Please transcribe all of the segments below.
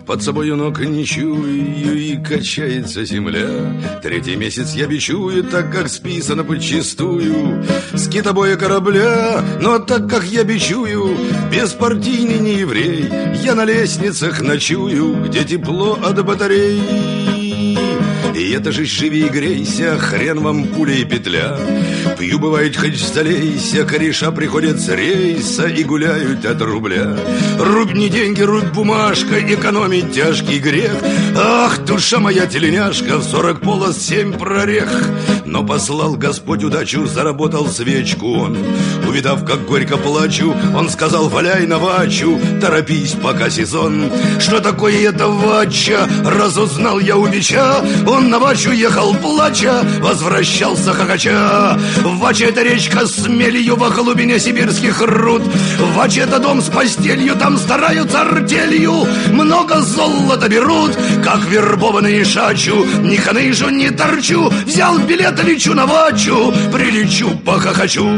под собою ног не чую, и качается земля. Третий месяц я бичую, так как списано подчистую с китобоя корабля. Но так как я бичую, беспартийный не еврей, я на лестницах ночую, где тепло от батарей. И это же живи и грейся, хрен вам пуля и петля. Пью, бывает, хоть залейся, кореша приходят с рейса и гуляют от рубля. Рубь не деньги, рубь бумажка, экономить тяжкий грех. Ах, душа моя теленяшка, в 40 полос 7 прорех. Но послал Господь удачу, заработал свечку он. Увидав, как горько плачу, он сказал: валяй на вачу, торопись, пока сезон. Что такое это вача? Разузнал я у бича. Он на вачу ехал плача, возвращался хохоча. Вача — это речка с мелью во глубине сибирских руд. Вача — это дом с постелью, там стараются артелью. Много золота берут, как вербованные шачу. Ни ханыжу, ни торчу, взял билет, лечу на вачу, прилечу, похохочу.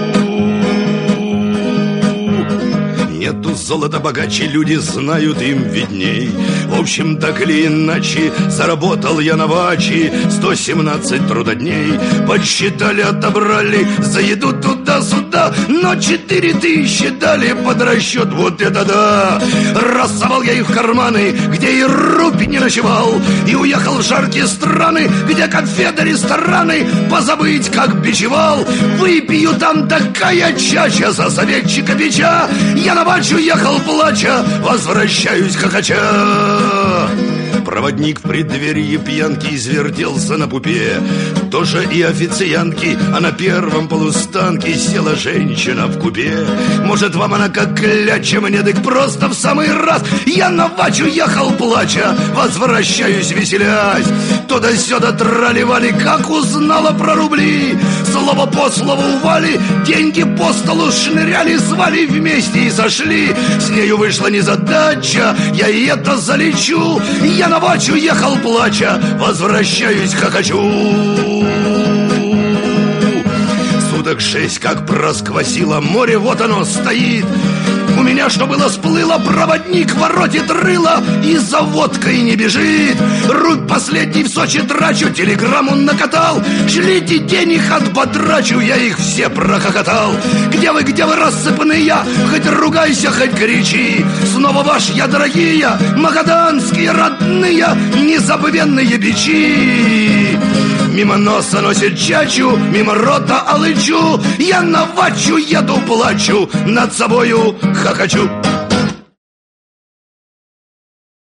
Нету золота богаче, люди знают, им видней. В общем, так или иначе, заработал я на ваче 117 трудодней. Подсчитали, отобрали за еду туда-сюда, но 4000 дали под расчет, вот это да. Рассовал я их в карманы, где и рупий не ночевал, и уехал в жаркие страны, где конфеты, рестораны, позабыть, как бичевал. Выпью там такая чача за советчика бича. Я на вачу ехал плача, возвращаюсь хохоча. Проводник в преддверии пьянки извертелся на пупе. Тоже и официантки, а на первом полустанке села женщина в купе. Может, вам она как кляча, мне так просто в самый раз. Я на вачу ехал плача, возвращаюсь веселясь. Туда-сюда трали-вали, как узнала про рубли. Слово по слову Вали, деньги по столу шныряли, звали вместе и сошли. С нею вышла незадача, я и это залечу. Я на вачу ехал плача, возвращаюсь хохочу. Суток 6 как просквозило море, вот оно стоит. У меня что было сплыло, проводник воротит рыло и за водкой не бежит. Рубь последний в Сочи трачу, телеграмму накатал. Шлите денег, отбатрачу, я их все прохохотал. Где вы, рассыпанные? Хоть ругайся, хоть кричи. Снова ваш я, дорогие, магаданские родные, незабвенные бичи. Мимо носа носит чачу, мимо рота алычу. Я на вачу еду, плачу, над собою хохочу.